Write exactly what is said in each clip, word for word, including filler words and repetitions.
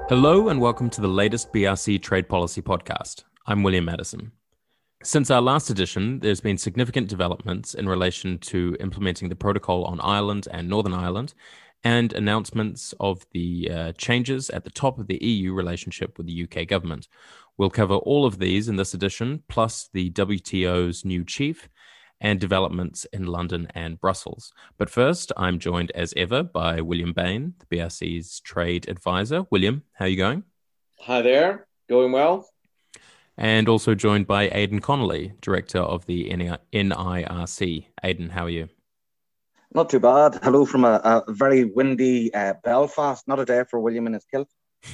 Hello and welcome to the latest B R C Trade Policy podcast. I'm William Madison. Since our last edition, there's been significant developments in relation to implementing the protocol on Ireland and Northern Ireland, and announcements of the uh, changes at the top of the E U relationship with the U K government. We'll cover all of these in this edition, plus the W T O's new chief and developments in London and Brussels. But first, I'm joined as ever by William Bain, the B R C's trade advisor. William, how are you going? Hi there, going well. And also joined by Aidan Connolly, director of the N I R C. Aidan, how are you? Not too bad. Hello from a, a very windy uh, Belfast. Not a day for William in his kilt.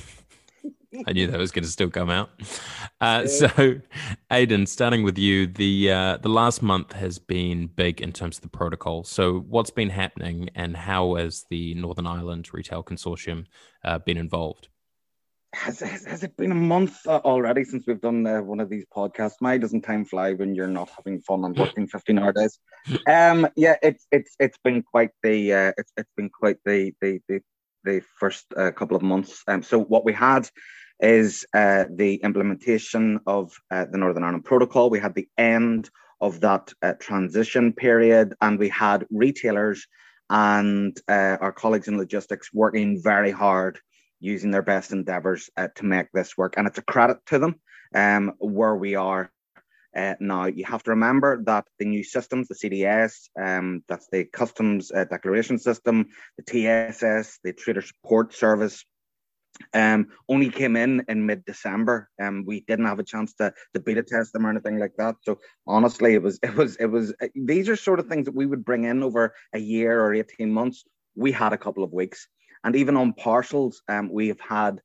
I knew that was going to still come out. Uh, so, Aidan, starting with you, the uh, the last month has been big in terms of the protocol. So, what's been happening, and how has the Northern Ireland Retail Consortium uh, been involved? Has, has has it been a month already since we've done uh, one of these podcasts? Why doesn't time fly when you're not having fun and working fifteen-hour days? Um, yeah, it's it's it's been quite the uh, it's it's been quite the the the, the first uh, couple of months. Um, so what we had is uh, the implementation of uh, the Northern Ireland Protocol. We had the end of that uh, transition period, and we had retailers and uh, our colleagues in logistics working very hard, using their best endeavours uh, to make this work. And it's a credit to them um, where we are uh, now. You have to remember that the new systems, the C D S, um, that's the Customs uh, Declaration System, the T S S, the Trader Support Service, um, only came in in mid-December. Um, we didn't have a chance to, to beta test them or anything like that. So honestly, it was, it was, it was, these are sort of things that we would bring in over a year or eighteen months. We had a couple of weeks. And even on parcels, um, we have had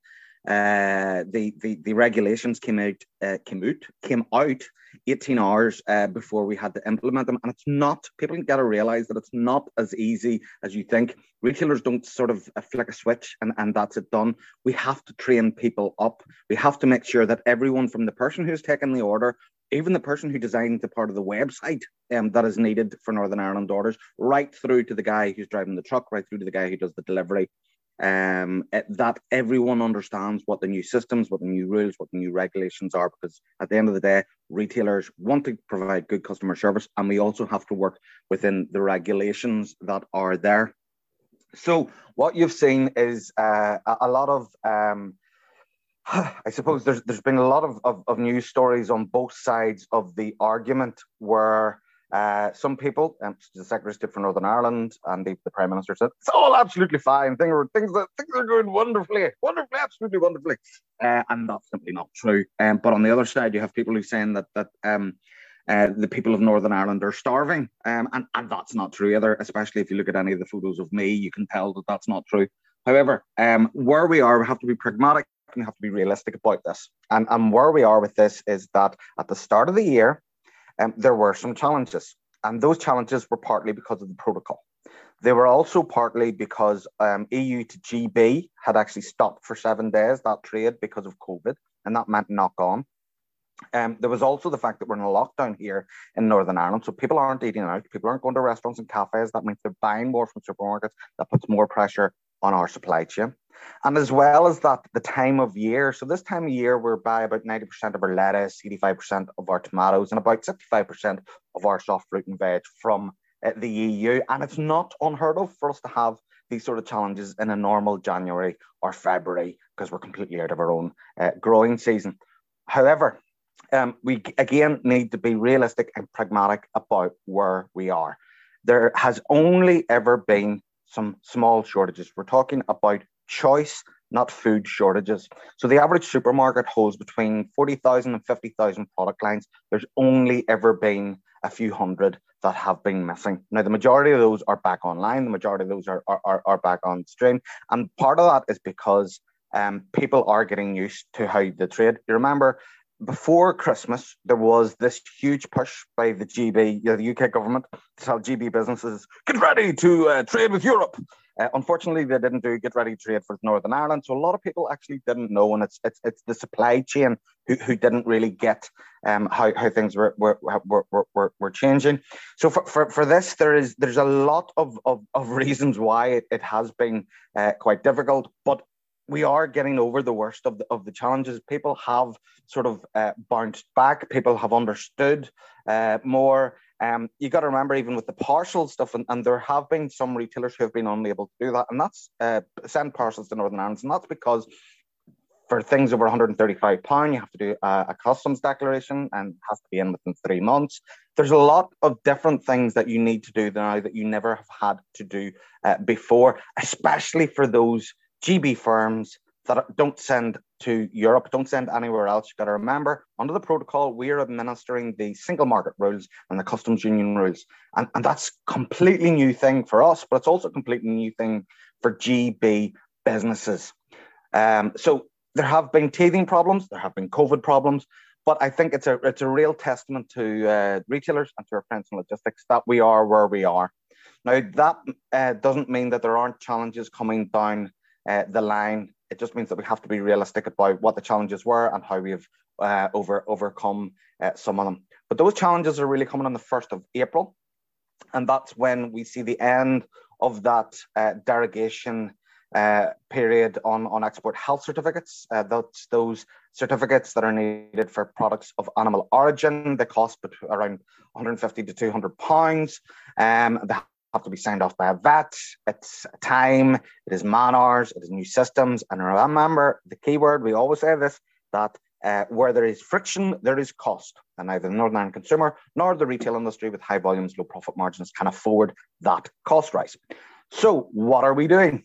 uh, the, the the regulations came out uh, came out came out eighteen hours uh, before we had to implement them. And it's not, people got to realize that it's not as easy as you think. Retailers don't sort of flick a switch and, and that's it done. We have to train people up. We have to make sure that everyone, from the person who's taken the order, even the person who designed the part of the website um, that is needed for Northern Ireland orders, right through to the guy who's driving the truck, right through to the guy who does the delivery, um, that everyone understands what the new systems, what the new rules, what the new regulations are, because at the end of the day, retailers want to provide good customer service, and we also have to work within the regulations that are there. So what you've seen is uh, a, a lot of... Um, I suppose there's there's been a lot of, of, of news stories on both sides of the argument where uh, some people, and the Secretary of State for Northern Ireland and the, the Prime Minister said, it's all absolutely fine. Things are, things are, things are going wonderfully, wonderfully, absolutely wonderfully. Uh, and that's simply not true. Um, but on the other side, you have people who are saying that, that um, uh, the people of Northern Ireland are starving. Um, and, and that's not true either, especially if you look at any of the photos of me, you can tell that that's not true. However, um, where we are, we have to be pragmatic. We have to be realistic about this. And, and where we are with this is that at the start of the year, um, there were some challenges. And those challenges were partly because of the protocol. They were also partly because um, E U to G B had actually stopped for seven days, that trade, because of COVID. And that meant knock on. Um, there was also the fact that we're in a lockdown here in Northern Ireland. So people aren't eating out. People aren't going to restaurants and cafes. That means they're buying more from supermarkets. That puts more pressure on our supply chain. And as well as that, the time of year. So this time of year, we're by about ninety percent of our lettuce, eighty-five percent of our tomatoes, and about sixty-five percent of our soft fruit and veg from uh, the E U. And it's not unheard of for us to have these sort of challenges in a normal January or February, because we're completely out of our own uh, growing season. However, um, we again need to be realistic and pragmatic about where we are. There has only ever been some small shortages. We're talking about choice, not food shortages. So the average supermarket holds between forty thousand and fifty thousand product lines. There's only ever been a few hundred that have been missing. Now, the majority of those are back online. The majority of those are, are, are back on stream. And part of that is because um, people are getting used to how they trade. You remember, before Christmas, there was this huge push by the G B, you know, the U K government, to tell G B businesses, get ready to uh, trade with Europe. Uh, unfortunately, they didn't do get ready to trade for Northern Ireland. So a lot of people actually didn't know, and it's it's it's the supply chain who, who didn't really get um, how, how things were were, were, were, were changing. So for, for, for this, there is there's a lot of, of, of reasons why it, it has been uh, quite difficult. But we are getting over the worst of the, of the challenges. People have sort of uh, bounced back. People have understood uh, more. Um, you got to remember, even with the parcel stuff, and, and there have been some retailers who have been unable to do that, and that's uh, send parcels to Northern Ireland, and that's because for things over one hundred thirty-five pounds, you have to do a, a customs declaration and it has to be in within three months. There's a lot of different things that you need to do now that you never have had to do uh, before, especially for those G B firms that don't send to Europe, don't send anywhere else. You've got to remember, under the protocol, we are administering the single market rules and the customs union rules. And, and that's a completely new thing for us, but it's also a completely new thing for G B businesses. Um, so there have been teething problems, there have been COVID problems, but I think it's a it's a real testament to uh, retailers and to our friends in logistics that we are where we are. Now, that uh, doesn't mean that there aren't challenges coming down uh, the line. It just means that we have to be realistic about what the challenges were and how we've uh, over overcome uh, some of them. But those challenges are really coming on the first of April, and that's when we see the end of that uh, derogation Uh, period on, on export health certificates. Uh, that's those certificates that are needed for products of animal origin. They cost between, around one hundred fifty to two hundred pounds. Um, they have to be signed off by a vet. It's time, it is man hours, it is new systems. And remember, the key word, we always say this, that uh, where there is friction, there is cost. And neither the Northern Ireland consumer nor the retail industry with high volumes, low profit margins can afford that cost rise. So what are we doing?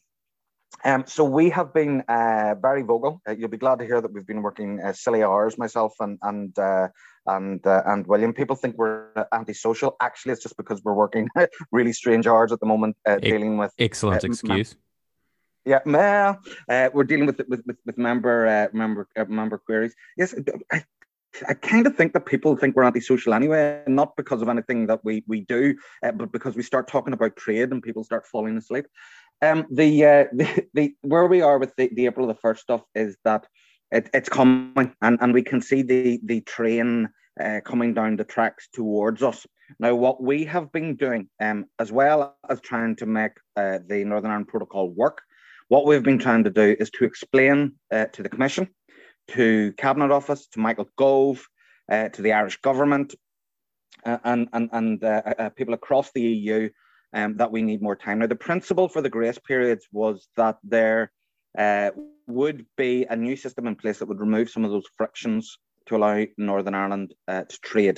Um, so we have been uh, very vocal. Uh, you'll be glad to hear that we've been working uh, silly hours, myself and and uh, and uh, and William. People think we're antisocial. Actually, it's just because we're working really strange hours at the moment, uh, e- dealing with excellent uh, excuse. Mem- yeah, well, uh, we're dealing with with with, with member uh, member uh, member queries. Yes, I, I kind of think that people think we're antisocial anyway, not because of anything that we we do, uh, but because we start talking about trade and people start falling asleep. Um, the, uh, the the where we are with the, the April the first stuff is that it, it's coming, and, and we can see the the train uh, coming down the tracks towards us. Now, what we have been doing, um, as well as trying to make uh, the Northern Ireland Protocol work, what we've been trying to do is to explain uh, to the Commission, to Cabinet Office, to Michael Gove, uh, to the Irish Government, uh, and and and uh, uh, people across the E U. Um, that we need more time. Now, the principle for the grace periods was that there uh, would be a new system in place that would remove some of those frictions to allow Northern Ireland uh, to trade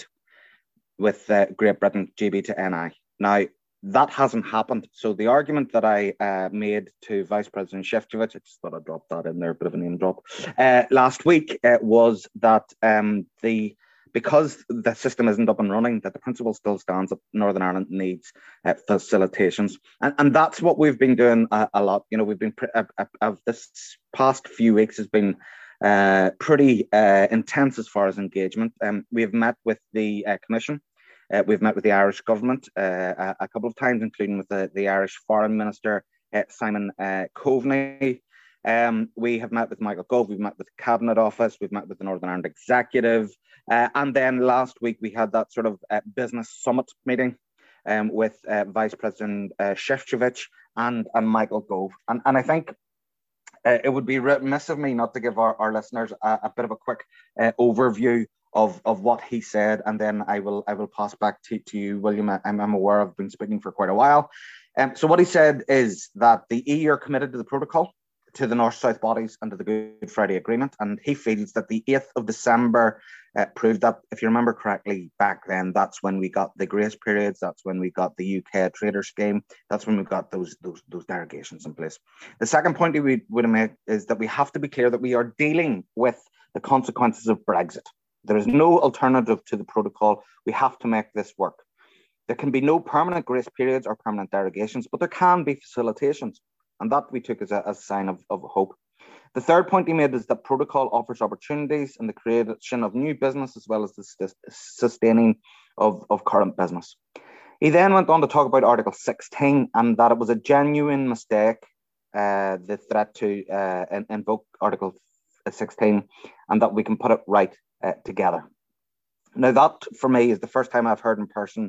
with uh, Great Britain, G B to N I. Now, that hasn't happened. So the argument that I uh, made to Vice President Šefčovič, I just thought I'd drop that in there, a bit of a name drop, uh, last week uh, was that um, the because the system isn't up and running, that the principle still stands that Northern Ireland needs uh, facilitations. And, and that's what we've been doing a, a lot. You know, we've been, pre- uh, uh, this past few weeks has been uh, pretty uh, intense as far as engagement. Um, we've met with the uh, Commission. Uh, we've met with the Irish Government uh, a, a couple of times, including with the, the Irish Foreign Minister, uh, Simon uh, Coveney. Um, we have met with Michael Gove, we've met with the Cabinet Office, we've met with the Northern Ireland Executive, uh, and then last week we had that sort of uh, business summit meeting um, with uh, Vice President uh, Šefčovič and, and Michael Gove. And, and I think uh, it would be remiss of me not to give our, our listeners a, a bit of a quick uh, overview of, of what he said, and then I will I will pass back to, to you, William. I'm, I'm aware I've been speaking for quite a while. Um, so what he said is that the E U are committed to the protocol, to the North-South bodies and to the Good Friday Agreement. And he feels that the eighth of December uh, proved that, if you remember correctly, back then, that's when we got the grace periods, that's when we got the U K trader scheme, that's when we got those, those, those derogations in place. The second point he would, would make is that we have to be clear that we are dealing with the consequences of Brexit. There is no alternative to the protocol. We have to make this work. There can be no permanent grace periods or permanent derogations, but there can be facilitations. And that we took as a, as a sign of, of hope. The third point he made is that protocol offers opportunities in the creation of new business as well as the sustaining of, of current business. He then went on to talk about Article sixteen and that it was a genuine mistake, uh, the threat to uh, invoke Article sixteen, and that we can put it right uh, together. Now that, for me, is the first time I've heard in person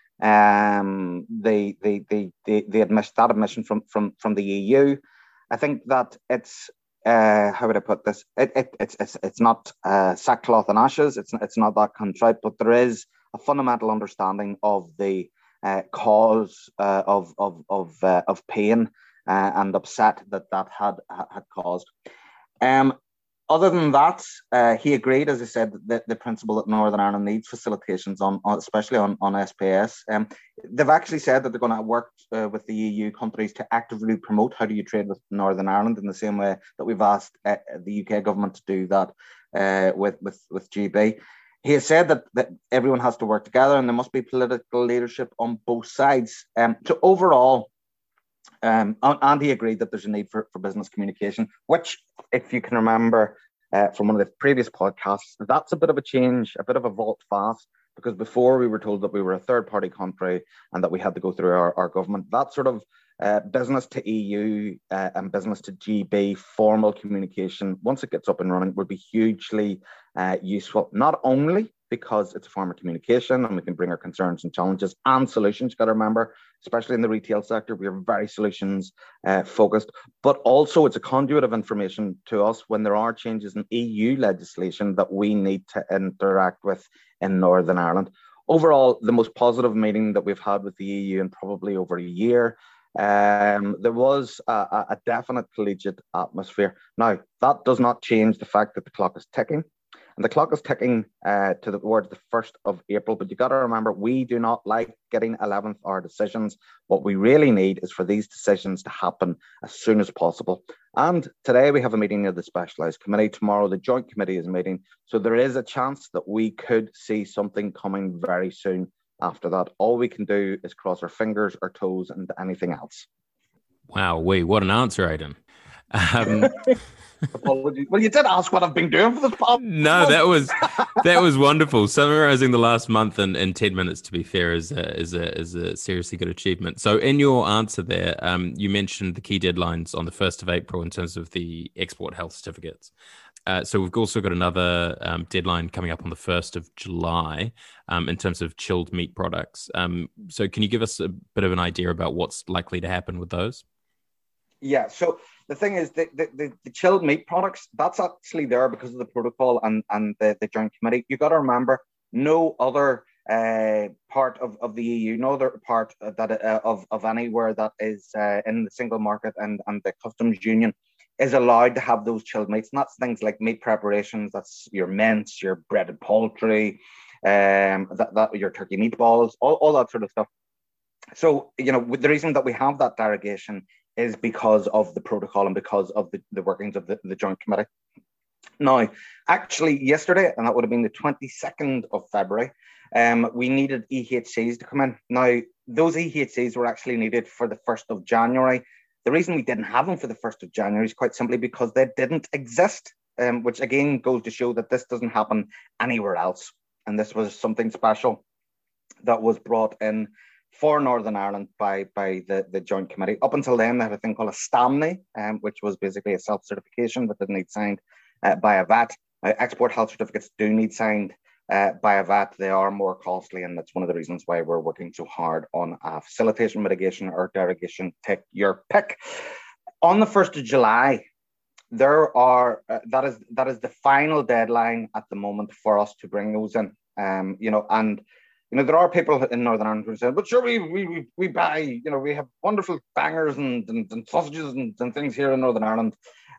um the the the the, the admission that admission from from from the E U. I think that it's uh, how would I put this? It, it, it's it's it's not uh, sackcloth and ashes. It's it's not that contrite, but there is a fundamental understanding of the uh, cause uh, of of of uh, of pain uh, and upset that that had had caused. Um, Other than that, uh, he agreed, as I said, that the principle that Northern Ireland needs facilitations on, on especially on, on S P S. Um, they've actually said that they're going to work uh, with the E U countries to actively promote how do you trade with Northern Ireland in the same way that we've asked uh, the U K government to do that uh, with, with, with G B. He has said that, that everyone has to work together and there must be political leadership on both sides. Um, so overall, Um, and he agreed that there's a need for, for business communication, which, if you can remember uh, from one of the previous podcasts, that's a bit of a change, a bit of a vault fast, because before we were told that we were a third party country and that we had to go through our, our government. That sort of uh, business to E U uh, and business to G B formal communication, once it gets up and running, would be hugely uh, useful, not only because it's a form of communication and we can bring our concerns and challenges and solutions. You've got to remember, especially in the retail sector, we are very solutions uh, focused, but also it's a conduit of information to us when there are changes in E U legislation that we need to interact with in Northern Ireland. Overall, the most positive meeting that we've had with the E U in probably over a year. Um, there was a, a definite collegiate atmosphere. Now, that does not change the fact that the clock is ticking. And the clock is ticking uh, to the, towards the first of April. But you got to remember, we do not like getting eleventh hour decisions. What we really need is for these decisions to happen as soon as possible. And today we have a meeting of the specialised committee. Tomorrow the joint committee is meeting. So there is a chance that we could see something coming very soon after that. All we can do is cross our fingers, our toes, and anything else. Wow, wait, what an answer, Aidan. Um, Apologies. Well, you did ask what I've been doing for this past No, month. that was that was wonderful. Summarizing the last month in, in ten minutes, to be fair, is a, is a is a seriously good achievement. So, in your answer there, um, you mentioned the key deadlines on the first of April in terms of the export health certificates. Uh, so we've also got another um, deadline coming up on the first of July um, in terms of chilled meat products. Um, so, can you give us a bit of an idea about what's likely to happen with those? Yeah, so the thing is, the, the, the, the chilled meat products, that's actually there because of the protocol and, and the, the joint committee. You've got to remember, no other uh, part of, of the E U, no other part that uh, of, of anywhere that is uh, in the single market and, and the customs union is allowed to have those chilled meats. And that's things like meat preparations, that's your mince, your breaded poultry, um, that, that your turkey meatballs, all, all that sort of stuff. So, you know, the reason that we have that derogation is because of the protocol and because of the, the workings of the, the joint committee. Now, actually yesterday, and that would have been the twenty-second of February, um, we needed E H Cs to come in. Now, those E H Cs were actually needed for the first of January. The reason we didn't have them for the first of January is quite simply because they didn't exist, um, which again goes to show that this doesn't happen anywhere else. And this was something special that was brought in for Northern Ireland by, by the, the joint committee. Up until then, they had a thing called a STAMNI, um, which was basically a self-certification that didn't need signed uh, by a V A T. Uh, export health certificates do need signed uh, by a V A T. They are more costly, and that's one of the reasons why we're working so hard on a facilitation, mitigation, or derogation. Take your pick. On the first of July, there are uh, that is that is the final deadline at the moment for us to bring those in. Um, you know, and You know, there are people in Northern Ireland who say, but sure, we we we buy, you know, we have wonderful bangers and, and, and sausages and, and things here in Northern Ireland.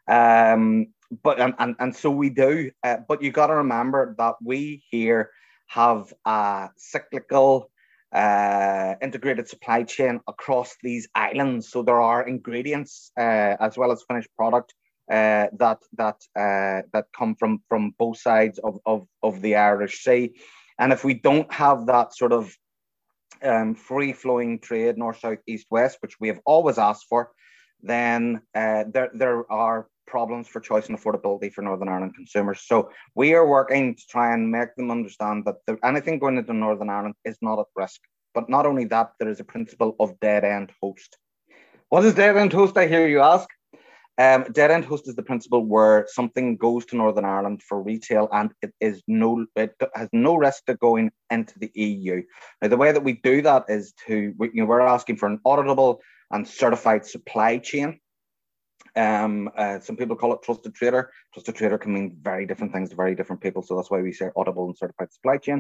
Um, but and, and, and so we do. Uh, but you got to remember that we here have a cyclical uh, integrated supply chain across these islands. So there are ingredients uh, as well as finished product uh, that that uh, that come from, from both sides of, of, of the Irish Sea. And if we don't have that sort of um, free-flowing trade, north, south, east, west, which we have always asked for, then uh, there, there are problems for choice and affordability for Northern Ireland consumers. So we are working to try and make them understand that the, anything going into Northern Ireland is not at risk. But not only that, there is a principle of dead-end host. What is dead-end host, I hear you ask? Um, dead-end host is the principle where something goes to Northern Ireland for retail and it is no, it has no risk to going into the E U. Now, the way that we do that is to, we, you know, we're asking for an auditable and certified supply chain. Um, uh, some people call it trusted trader. Trusted trader can mean very different things to very different people. So that's why we say audible and certified supply chain.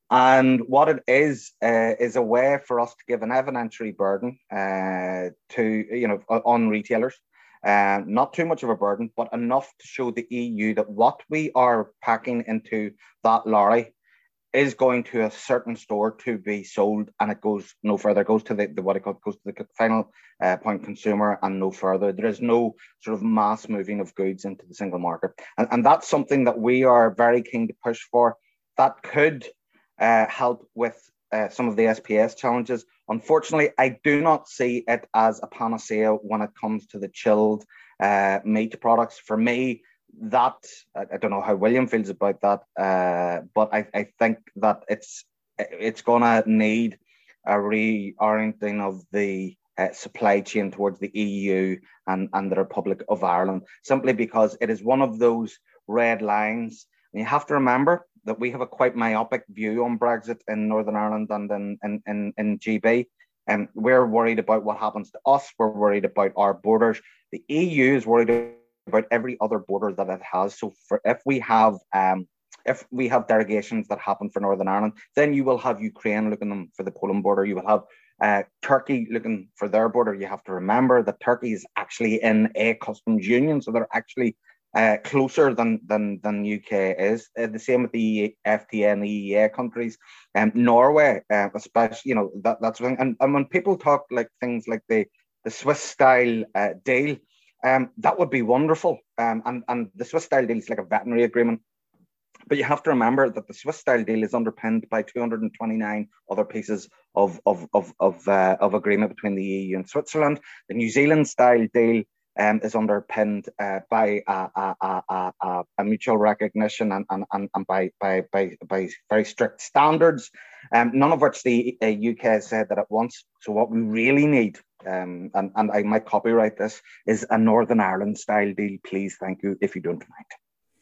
And what it is, uh, is a way for us to give an evidentiary burden uh, to, you know, on retailers. Uh, not too much of a burden, but enough to show the E U that what we are packing into that lorry is going to a certain store to be sold, and it goes no further. It goes to the, the what it goes to the final uh, point consumer and no further. There is no sort of mass moving of goods into the single market, and, and that's something that we are very keen to push for. That could uh, help with uh, some of the S P S challenges. Unfortunately, I do not see it as a panacea when it comes to the chilled uh, meat products. For me, that I don't know how William feels about that, uh, but I, I think that it's it's gonna need a reorienting of the uh, supply chain towards the E U and, and the Republic of Ireland, simply because it is one of those red lines. And you have to remember that we have a quite myopic view on Brexit in Northern Ireland and in, in, in, in G B. And we're worried about what happens to us. We're worried about our borders. The E U is worried about every other border that it has. So for, if we have um, if we have derogations that happen for Northern Ireland, then you will have Ukraine looking for the Poland border. You will have uh, Turkey looking for their border. You have to remember that Turkey is actually in a customs union, so they're actually uh, closer than than than U K is. Uh, the same with the F T A and E E A countries. Um, Norway, uh, especially, you know, that that's thing. And, and when people talk like things like the the Swiss style uh, deal. Um, that would be wonderful. Um, and, and the Swiss style deal is like a veterinary agreement. But you have to remember that the Swiss style deal is underpinned by two hundred twenty-nine other pieces of, of, of, of, uh, of agreement between the E U and Switzerland. The New Zealand style deal um, is underpinned uh, by a, a, a, a, a mutual recognition and, and, and, and by, by, by, by very strict standards, um, none of which the uh, U K has said that it wants. So what we really need, Um, and, and I might copyright this, is a Northern Ireland style deal, please, thank you, if you don't mind.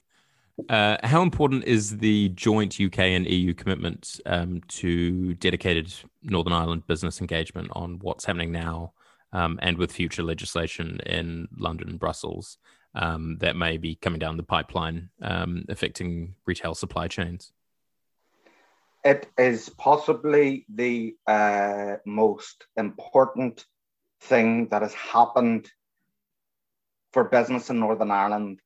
Uh, how important is the joint U K and E U commitment um, to dedicated Northern Ireland business engagement on what's happening now um, and with future legislation in London and Brussels um, that may be coming down the pipeline um, affecting retail supply chains? It is possibly the uh, most important thing that has happened for business in Northern Ireland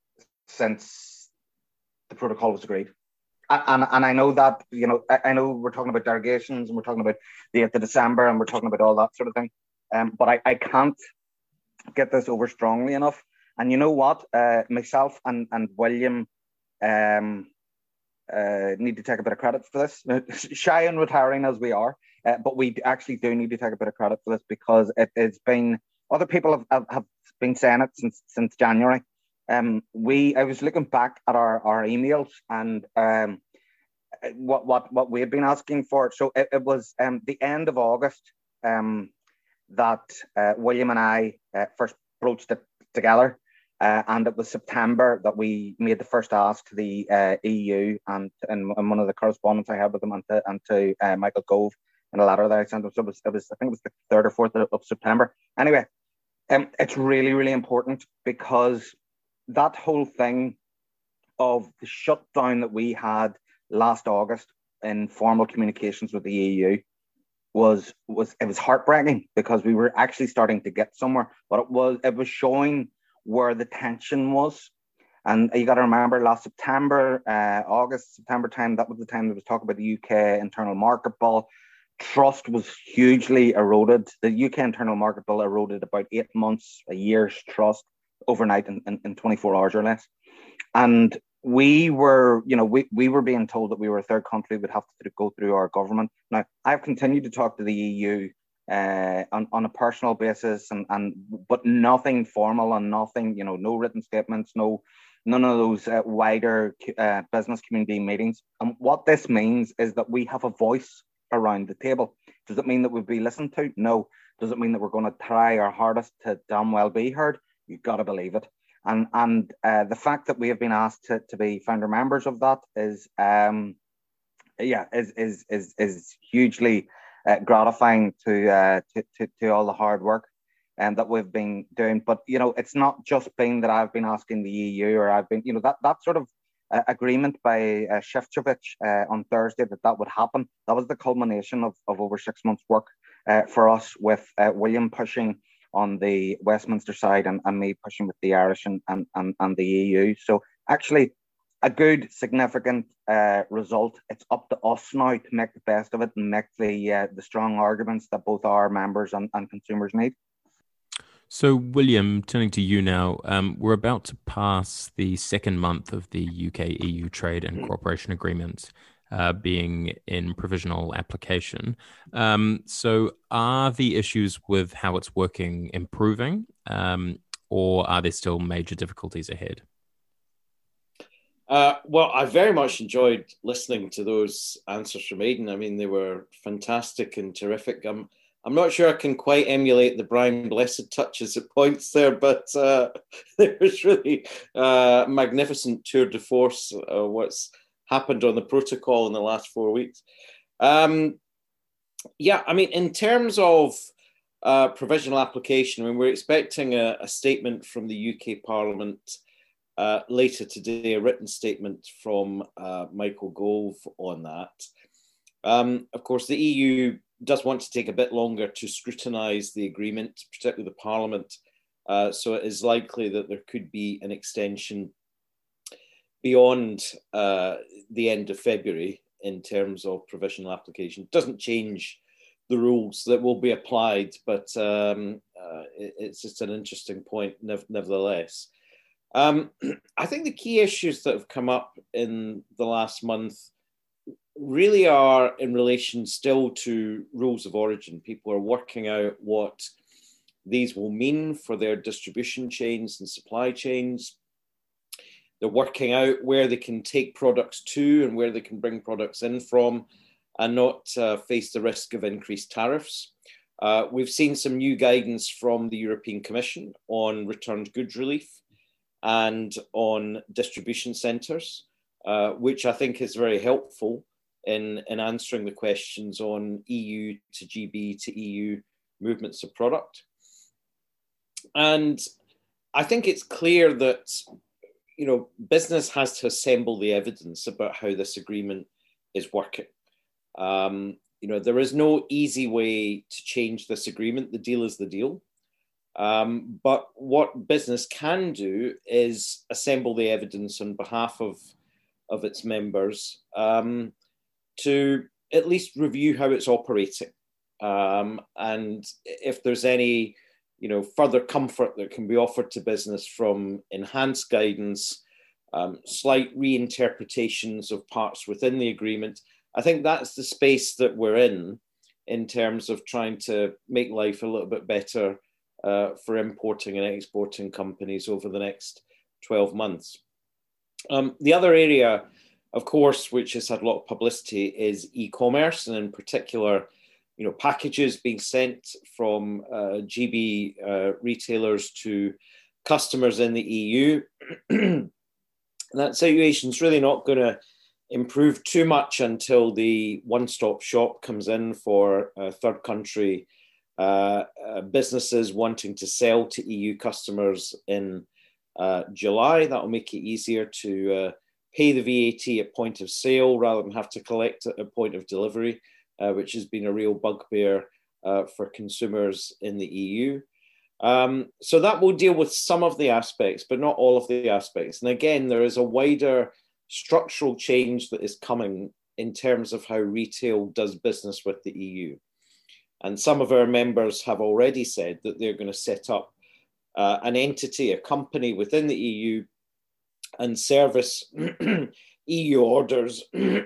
since the protocol was agreed. And, and I know that, you know, I, I know we're talking about derogations and we're talking about the eighth of December and we're talking about all that sort of thing. Um, but I, I can't get this over strongly enough. And you know what? Uh, myself and, and William um, uh, need to take a bit of credit for this. Shy and retiring as we are, uh, but we actually do need to take a bit of credit for this because it has been, other people have, have, have been saying it since since January. Um, we I was looking back at our, our emails and um, what what what we had been asking for. So it, it was um, the end of August um, that uh, William and I uh, first broached it together. Uh, and it was September that we made the first ask to the uh, E U and, and and one of the correspondence I had with them and to, and to uh, Michael Gove in a letter that I sent them. So it was, it was I think it was the third or fourth of, of September. Anyway, um, it's really, really important because that whole thing of the shutdown that we had last August in formal communications with the E U was was it was heartbreaking because we were actually starting to get somewhere, but it was it was showing where the tension was. And you got to remember last September, uh, August, September time, that was the time there was talk about the U K internal market bill. Trust was hugely eroded. The U K internal market bill eroded about eight months, a year's trust overnight in, in, in twenty-four hours or less. And we were, you know, we, we were being told that we were a third country, would have to go through our government. Now, I've continued to talk to the E U Uh, on, on a personal basis and, and but nothing formal and nothing, you know, no written statements, no none of those uh, wider uh, business community meetings. And what this means is that we have a voice around the table. Does it mean that we'll be listened to? No. Does it mean that we're going to try our hardest to damn well be heard? You've got to believe it. And and uh, the fact that we have been asked to, to be founder members of that is um yeah is is is is hugely Uh, gratifying to, uh, to to to all the hard work. um, that we've been doing. But, you know, it's not just been that I've been asking the E U, or I've been, you know, that, that sort of uh, agreement by uh, Shevchevich uh, on Thursday that that would happen. That was the culmination of, of over six months' work uh, for us, with uh, William pushing on the Westminster side, and, and me pushing with the Irish and, and, and, and the E U. So actually, a good, significant uh, result. It's up to us now to make the best of it and make the uh, the strong arguments that both our members and, and consumers need. So, William, turning to you now, um, we're about to pass the second month of the U K E U trade and cooperation agreement uh, being in provisional application. Um, so, are the issues with how it's working improving, um, or are there still major difficulties ahead? Uh, well, I very much enjoyed listening to those answers from Aidan. I mean, they were fantastic and terrific. I'm, I'm not sure I can quite emulate the Brian Blessed touches at points there, but uh, it was really uh, magnificent tour de force uh, what's happened on the protocol in the last four weeks. Um, yeah, I mean, in terms of uh, provisional application, I mean, we're expecting a, a statement from the U K Parliament Uh, later today, a written statement from uh, Michael Gove on that. Um, of course, the E U does want to take a bit longer to scrutinise the agreement, particularly the Parliament. Uh, so it is likely that there could be an extension beyond uh, the end of February in terms of provisional application. It doesn't change the rules that will be applied, but um, uh, it, it's just an interesting point nev- nevertheless. Um, I think the key issues that have come up in the last month really are in relation still to rules of origin. People are working out what these will mean for their distribution chains and supply chains. They're working out where they can take products to and where they can bring products in from and not uh, face the risk of increased tariffs. Uh, we've seen some new guidance from the European Commission on returned goods relief and on distribution centres, uh, which I think is very helpful in, in answering the questions on E U to G B to E U movements of product. And I think it's clear that, you know, business has to assemble the evidence about how this agreement is working. Um, you know, there is no easy way to change this agreement. The deal is the deal. Um, but what business can do is assemble the evidence on behalf of, of its members um, to at least review how it's operating. Um, and if there's any, you know, further comfort that can be offered to business from enhanced guidance, um, slight reinterpretations of parts within the agreement, I think that's the space that we're in, in terms of trying to make life a little bit better Uh, for importing and exporting companies over the next twelve months. Um, the other area, of course, which has had a lot of publicity is e-commerce, and in particular, you know, packages being sent from uh, G B uh, retailers to customers in the E U. That situation is really not going to improve too much until the one-stop shop comes in for uh, third country Uh, uh, businesses wanting to sell to E U customers in uh, July. That will make it easier to uh, pay the V A T at point of sale rather than have to collect it at point of delivery, uh, which has been a real bugbear uh, for consumers in the E U. Um, so that will deal with some of the aspects, but not all of the aspects. And again, there is a wider structural change that is coming in terms of how retail does business with the E U. And some of our members have already said that they're going to set up uh, an entity, a company within the E U and service E U orders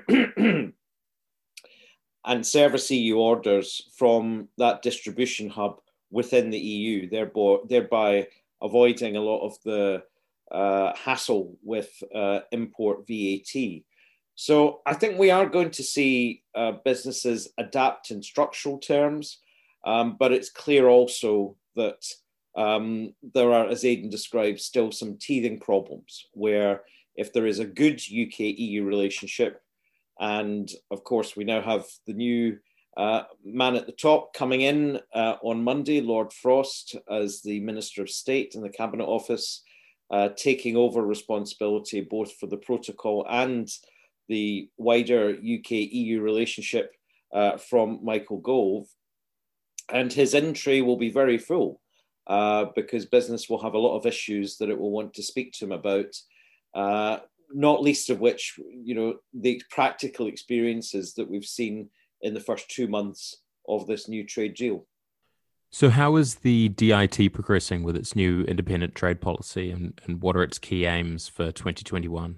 and service E U orders from that distribution hub within the E U, thereby, thereby avoiding a lot of the uh, hassle with uh, import V A T. So I think we are going to see uh, businesses adapt in structural terms, um, but it's clear also that um, there are, as Aidan described, still some teething problems where if there is a good U K E U relationship, and of course we now have the new Uh, man at the top coming in uh, on Monday, Lord Frost, as the Minister of State in the Cabinet Office, uh, taking over responsibility both for the protocol and the wider U K E U relationship uh, from Michael Gove. And his entry will be very full uh, because business will have a lot of issues that it will want to speak to him about, uh, not least of which, you know, the practical experiences that we've seen in the first two months of this new trade deal. So how is the D I T progressing with its new independent trade policy, and, and what are its key aims for twenty twenty-one?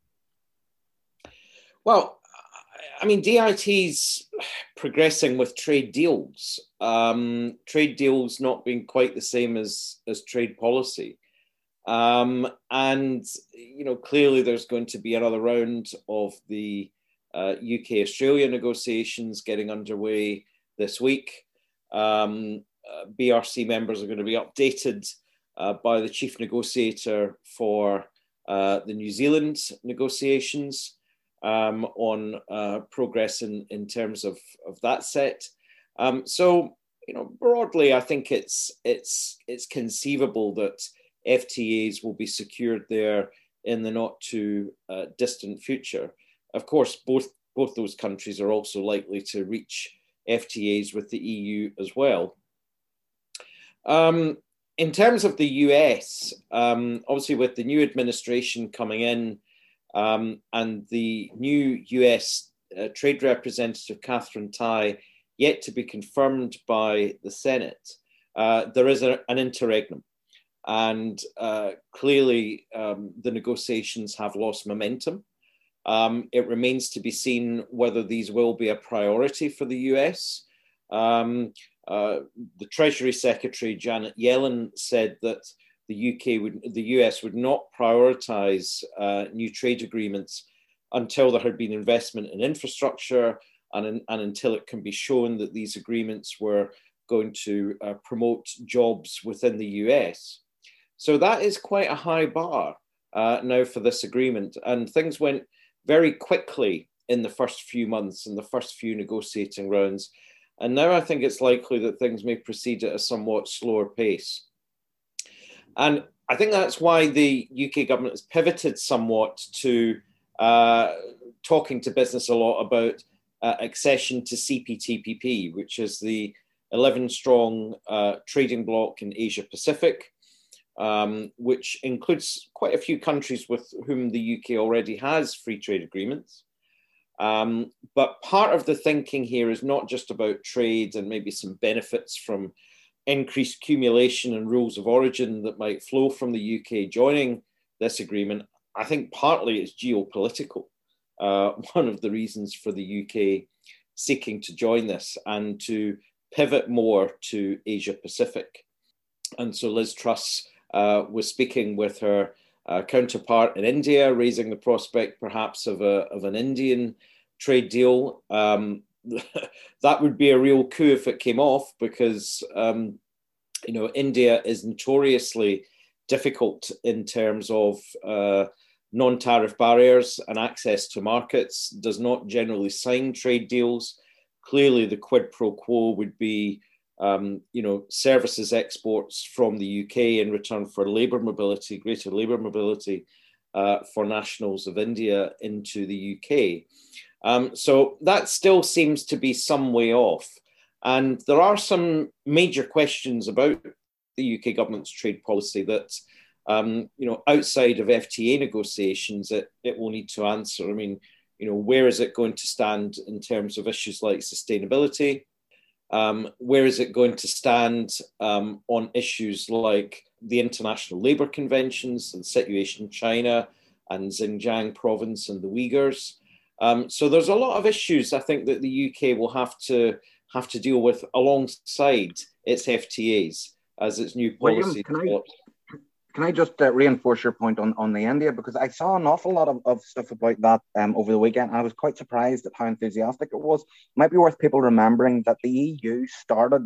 Well, I mean, D I T's progressing with trade deals. Um, trade deals not being quite the same as, as trade policy. Um, and, you know, clearly there's going to be another round of the uh, U K-Australia negotiations getting underway this week. Um, uh, B R C members are going to be updated uh, by the chief negotiator for uh, the New Zealand negotiations. Um, on uh, progress in, in terms of, of that set. Um, so, you know, broadly, I think it's it's it's conceivable that F T As will be secured there in the not too uh, distant future. Of course, both both those countries are also likely to reach F T As with the E U as well. Um, in terms of the U S, um, obviously with the new administration coming in, Um, and the new U S uh, Trade Representative, Catherine Tai, yet to be confirmed by the Senate, uh, there is a, an interregnum. And uh, clearly, um, the negotiations have lost momentum. Um, it remains to be seen whether these will be a priority for the U S. Um, uh, the Treasury Secretary, Janet Yellen, said that the U K would, the U S would not prioritize uh, new trade agreements until there had been investment in infrastructure and, in, and until it can be shown that these agreements were going to uh, promote jobs within the U S. So that is quite a high bar uh, now for this agreement. And things went very quickly in the first few months, in the first few negotiating rounds. And now I think it's likely that things may proceed at a somewhat slower pace. And I think that's why the U K government has pivoted somewhat to uh, talking to business a lot about uh, accession to C P T P P, which is the eleven strong uh, trading bloc in Asia Pacific, um, which includes quite a few countries with whom the U K already has free trade agreements. Um, but part of the thinking here is not just about trade and maybe some benefits from increased accumulation and rules of origin that might flow from the U K joining this agreement. I think partly it's geopolitical. Uh, one of the reasons for the U K seeking to join this and to pivot more to Asia Pacific. And so Liz Truss uh, was speaking with her uh, counterpart in India, raising the prospect perhaps of, a, of an Indian trade deal. Um, that would be a real coup if it came off, because um, you know, India is notoriously difficult in terms of uh, non-tariff barriers and access to markets, does not generally sign trade deals. Clearly, the quid pro quo would be um, you know, services exports from the U K in return for labour mobility, greater labour mobility uh, for nationals of India into the U K. Um, so that still seems to be some way off. And there are some major questions about the U K government's trade policy that, um, you know, outside of F T A negotiations, it, it will need to answer. I mean, you know, where is it going to stand in terms of issues like sustainability? Um, where is it going to stand um, on issues like the International Labour Conventions and the situation in China and Xinjiang province and the Uyghurs? Um, so there's a lot of issues I think that the U K will have to have to deal with alongside its F T As as its new policy William, develops. Can I just uh, reinforce your point on, on the India? Because I saw an awful lot of, of stuff about that um, over the weekend. I was quite surprised at how enthusiastic it was. It might be worth people remembering that the E U started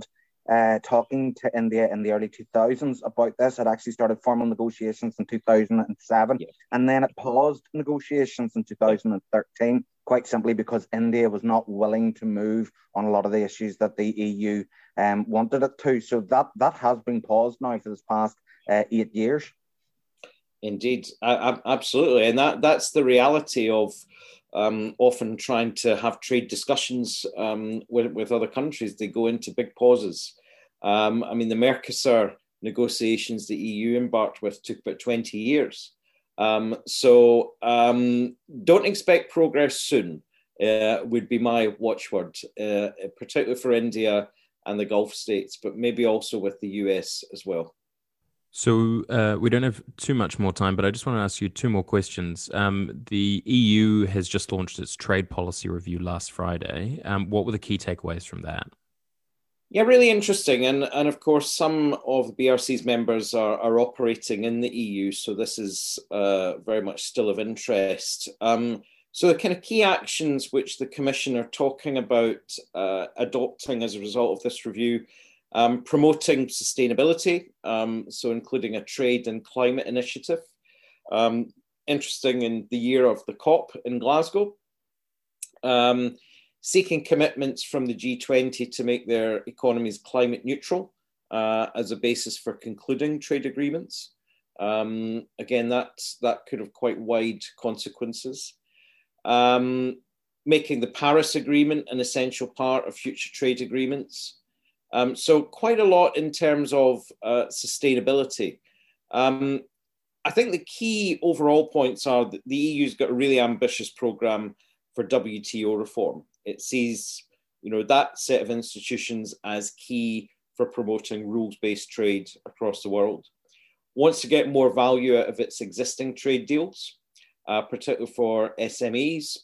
uh, talking to India in the early two thousands about this. It actually started formal negotiations in two thousand seven, yeah. and then it paused negotiations in two thousand thirteen, yeah. quite simply because India was not willing to move on a lot of the issues that the E U um, wanted it to. So that, that has been paused now for this past uh, eight years. Indeed, I, I, absolutely. And that, that's the reality of um, often trying to have trade discussions um, with, with other countries. They go into big pauses. Um, I mean, the Mercosur negotiations the E U embarked with took about twenty years. Um, so um, don't expect progress soon, uh, would be my watchword, uh, particularly for India and the Gulf states, but maybe also with the U S as well. So uh, we don't have too much more time, but I just want to ask you two more questions. Um, the E U has just launched its trade policy review last Friday. Um, what were the key takeaways from that? Yeah, really interesting. And, and of course, some of the B R C's members are, are operating in the E U, so this is uh, very much still of interest. Um, so the kind of key actions which the Commission are talking about uh, adopting as a result of this review: Um, promoting sustainability, um, so including a trade and climate initiative. Um, interesting in the year of the COP in Glasgow. Um, seeking commitments from the G twenty to make their economies climate neutral uh, as a basis for concluding trade agreements. Um, again, that's, that could have quite wide consequences. Um, making the Paris Agreement an essential part of future trade agreements. Um, so quite a lot in terms of uh, sustainability. Um, I think the key overall points are that the E U's got a really ambitious program for W T O reform. It sees, you know, that set of institutions as key for promoting rules-based trade across the world. Wants to get more value out of its existing trade deals, uh, particularly for S M Es.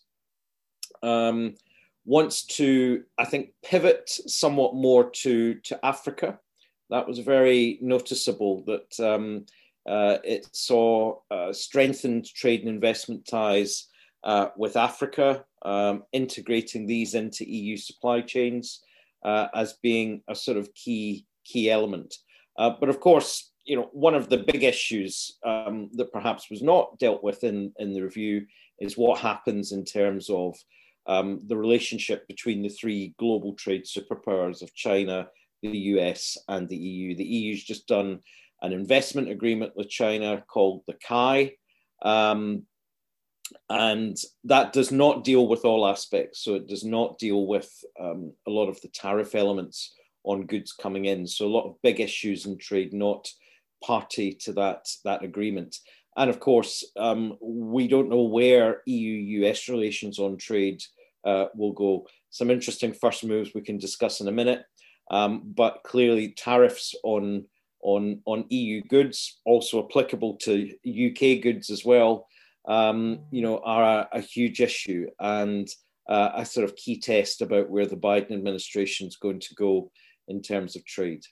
Um, wants to, I think, pivot somewhat more to, to Africa. That was very noticeable that um, uh, it saw uh, strengthened trade and investment ties uh, with Africa, um, integrating these into E U supply chains uh, as being a sort of key, key element. Uh, but of course, you know, one of the big issues um, that perhaps was not dealt with in, in the review is what happens in terms of Um, the relationship between the three global trade superpowers of China, the U S, and the E U. The E U's just done an investment agreement with China called the C A I, um, and that does not deal with all aspects. So it does not deal with um, a lot of the tariff elements on goods coming in. So a lot of big issues in trade not party to that, that agreement. And of course, um, we don't know where E U U S relations on trade uh, will go. Some interesting first moves we can discuss in a minute, um, but clearly tariffs on, on, on E U goods, also applicable to U K goods as well, um, you know, are a, a huge issue and uh, a sort of key test about where the Biden administration is going to go in terms of trade.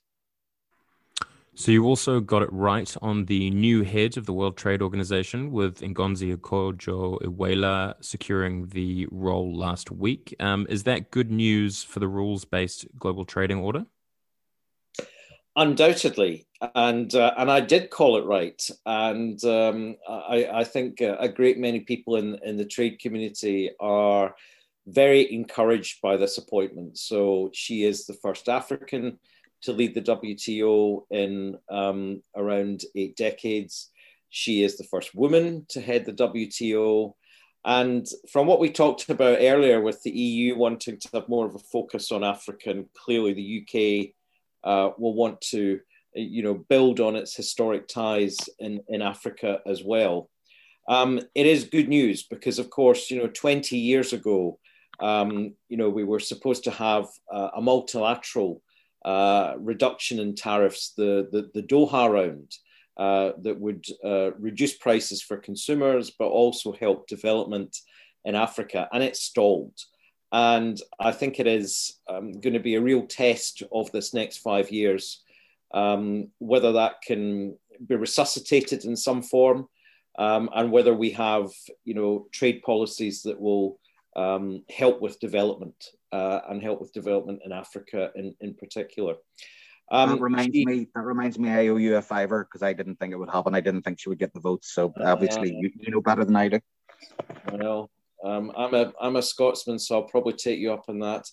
So you also got it right on the new head of the World Trade Organization, with Ngozi Okonjo-Iweala securing the role last week. Um, is that good news for the rules-based global trading order? Undoubtedly, and uh, and I did call it right, and um, I, I think a great many people in, in the trade community are very encouraged by this appointment. So she is the first African to lead the W T O in um, around eight decades. She is the first woman to head the W T O. And from what we talked about earlier with the E U wanting to have more of a focus on Africa, and clearly the U K uh, will want to, you know, build on its historic ties in, in Africa as well. Um, it is good news because, of course, you know, twenty years ago, um, you know, we were supposed to have uh, a multilateral Uh, reduction in tariffs, the, the, the Doha round, uh, that would uh, reduce prices for consumers, but also help development in Africa. And it stalled. And I think it is um, going to be a real test of this next five years, um, whether that can be resuscitated in some form, um, and whether we have, you know, trade policies that will um, help with development uh, and help with development in Africa in, in particular. Um, that reminds she, me. That reminds me. I owe you a fiver because I didn't think it would happen. I didn't think she would get the votes. So obviously, uh, you, you know better than I do. Well, um, I'm a I'm a Scotsman, so I'll probably take you up on that.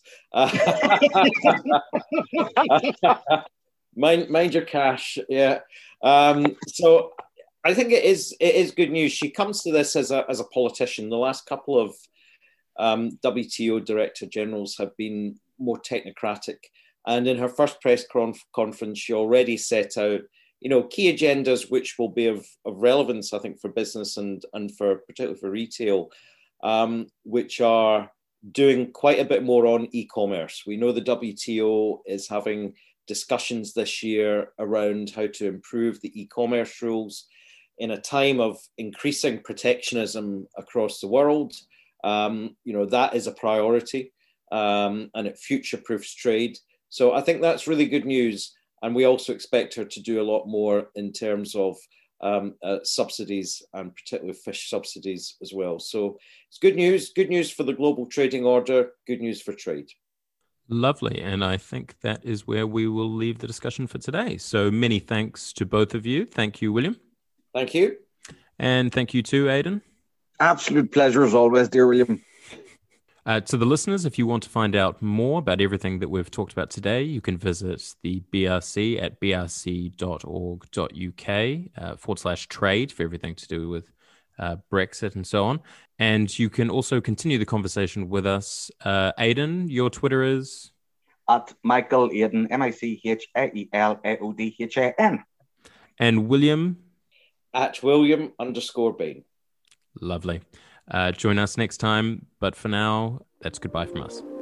mind mind your cash, yeah. Um, so I think it is it is good news. She comes to this as a as a politician. The last couple of um, W T O Director Generals have been more technocratic, and in her first press conf- conference, she already set out, you know, key agendas which will be of, of relevance, I think, for business and and for particularly for retail, um, which are doing quite a bit more on e-commerce. We know the W T O is having discussions this year around how to improve the e-commerce rules in a time of increasing protectionism across the world. Um, you know, that is a priority, um, and it future-proofs trade. So I think that's really good news. And we also expect her to do a lot more in terms of um, uh, subsidies, and particularly fish subsidies as well. So it's good news. Good news for the global trading order. Good news for trade. Lovely. And I think that is where we will leave the discussion for today. So many thanks to both of you. Thank you, William. Thank you. And thank you too, Aidan. Absolute pleasure as always, dear William. Uh, to the listeners, if you want to find out more about everything that we've talked about today, you can visit the B R C at b r c dot org dot u k uh, forward slash trade for everything to do with uh, Brexit and so on. And you can also continue the conversation with us. Uh, Aidan, your Twitter is? At Michael Aiden, M I C H A E L A O D H A N. And William? At William underscore Bain. Lovely. Uh, join us next time. But for now, that's goodbye from us.